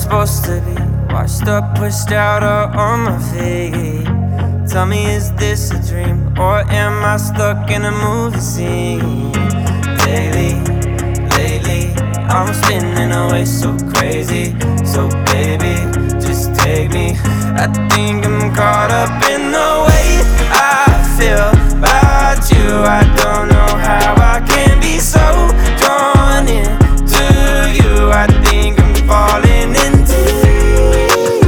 supposed to be? Washed up, pushed out, or on my feet? Tell me, is this a dream, or am I stuck in a movie scene? Daily, lately, I'm spinning away so crazy. So baby, just take me. I think I'm caught up in the way I feel about you. I don't know how I can be so drawn in to you. I think I'm falling into you.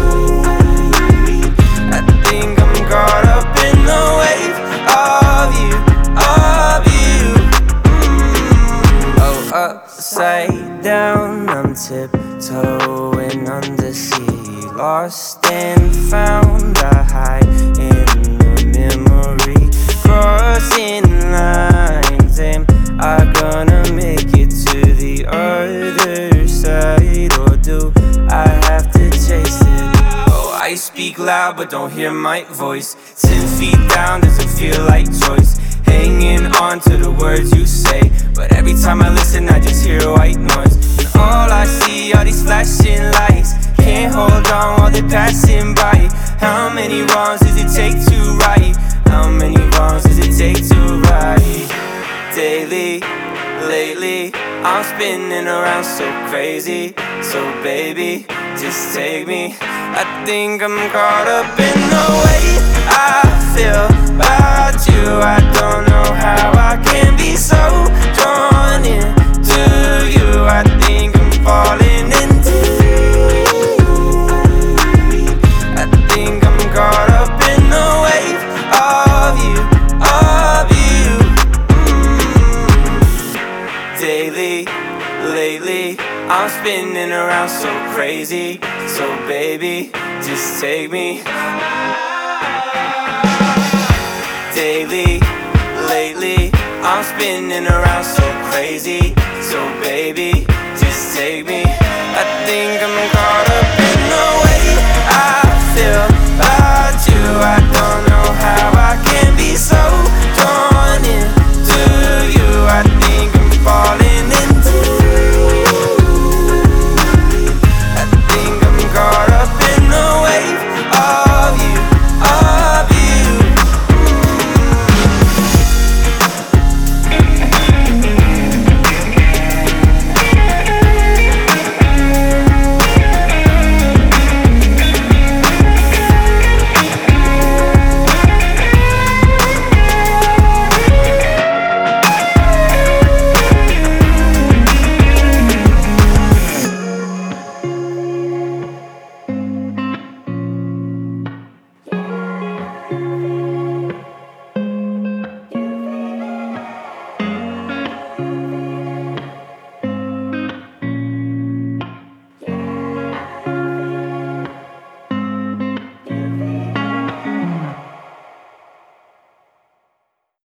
I think I'm caught up in the wave of you, of you. Oh, upside down, I'm tiptoeing undersea. Lost and found, I hide in the memory. Crossing lines, am I gonna make it to the other side, or do I have to chase it? Oh, I speak loud but don't hear my voice. 10 feet down, doesn't feel like choice. Hanging on to the words you say, but every time I listen I just hear white noise. And all I see are these flashing lights. Can't hold on while they're passing by. How many wrongs does it take to right? How many wrongs does it take to right? Daily, lately, I'm spinning around so crazy. So baby, just take me. I think I'm caught up in the way I feel about you. I don't know how I can be so drawn in to you. I think I'm falling into you. I think I'm caught up in the wave of you, of you. Daily, lately, I'm spinning around so crazy. So baby, just take me. Daily, lately, I'm spinning around so crazy. So baby, just take me. I think I'm caught up in the way